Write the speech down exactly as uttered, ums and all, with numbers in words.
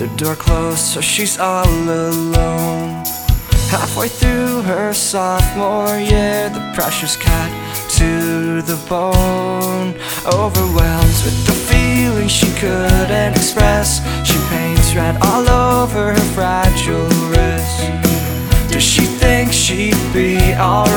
the door closed, so she's all alone. Halfway through her sophomore year, the pressure's cut to the bone. Overwhelmed with the feeling she couldn't express, she paints red all over her fragile wrist. Does she think she'd be alright